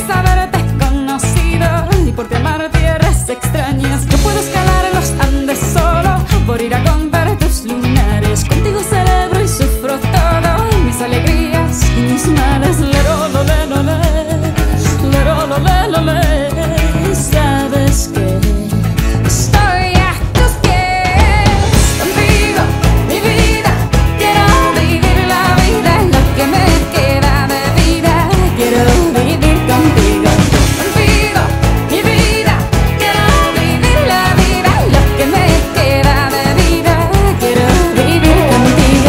gracias a haberte conocido y por amar tierras extrañas. Yo puedo escalar los Andes solo por ir a contar tus lunares. Contigo celebro y sufro todo, mis alegrías y mis males. Lero, lo, le, lo, le. Lero, lo, le, lo, le. Sabes que estoy a tus pies. Contigo, mi vida, quiero vivir la vida, lo que me queda de vida. Quiero vivir contigo. Contigo, mi vida, quiero vivir la vida, lo que me queda de vida. Quiero vivir contigo.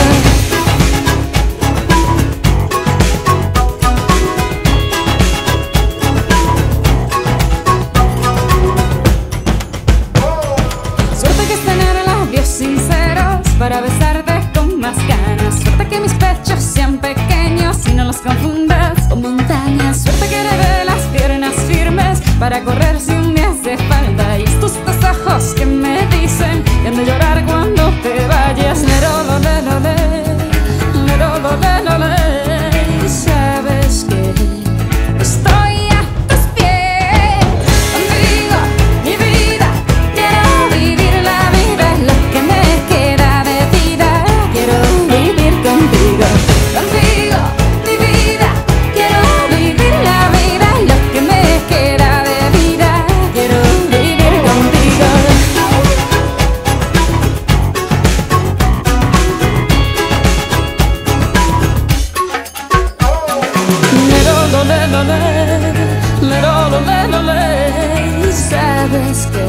Suerte que es tener labios sinceros para besarte con más ganas. Suerte que mis pechos sean pequeños y no los confundas con montañas. Suerte que heredé las piernas firmes para correr si un día hace falta. Y estos dos ojos que me dicen que han de llorar cuando te vayas. Lero, lo, le, lo, le. Lero, lo, le, lo, le. Sabes que estoy a tus pies. Contigo, mi vida, quiero vivir la vida, lo que me queda de vida. Quiero vivir contigo. Contigo, mi vida, quiero vivir la vida, lo que me queda de vida. Quiero vivir contigo. Lero, lo, le, lo, le. Lero, lo, le, lo, le. Sabes que